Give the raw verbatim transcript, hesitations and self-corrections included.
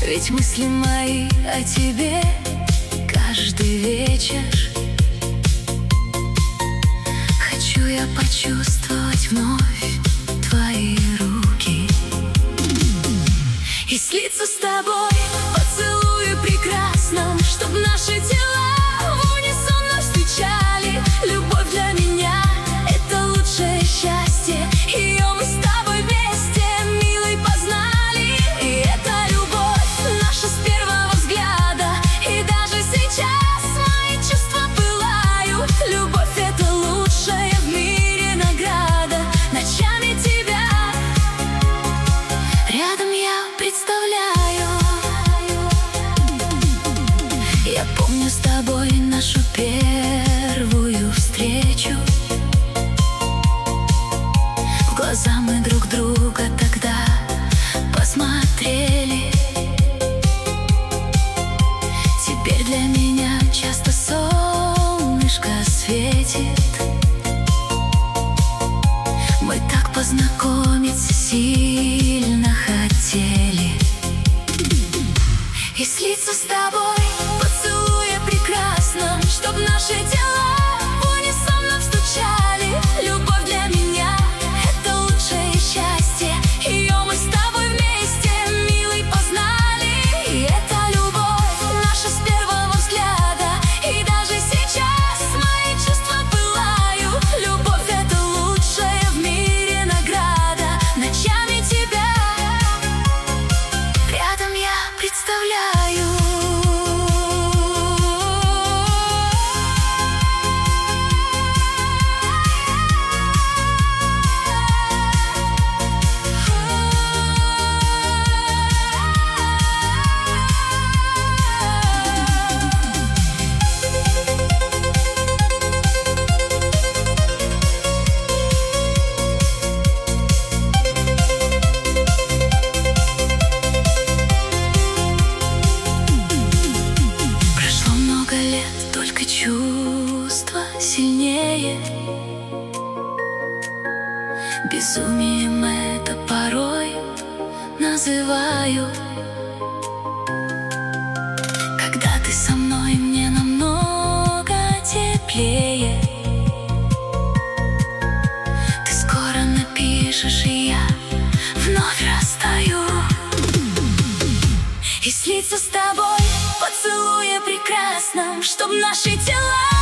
Ведь мысли мои о тебе каждый вечер. Хочу я почувствовать вновь твои руки и слиться с тобой в поцелуе прекрасном, чтоб наши тела в унисон встречали. Любовь для меня — это лучшее счастье. Ее мы с тобой вместе, милый, познали. И это любовь наша с первого взгляда. И даже сейчас мои чувства пылают. Любовь — это лучшая в мире награда. Ночами тебя рядом я представляю. Я помню с тобой нашу первую встречу. В глаза мы друг друга тогда посмотрели. Теперь для меня часто солнышко светит. Мы так познакомиться сильно хотели и слиться с тобой в поцелуе прекрасном, чтоб наши тела в унисон стучали. Любовь для меня — это лучшее счастье. Ее мы с тобой вместе, милый, познали. И это любовь наша с первого взгляда. И даже сейчас мои чувства пылают. Любовь — это лучшая в мире награда. Ночами тебя рядом я представляю. Только чувства сильнее. Безумием это порой называю. Когда ты со мной, мне намного теплее. Ты скоро напишешь, и я вновь растаю. И слиться с тобой в поцелуе прекрасном, чтоб наши тела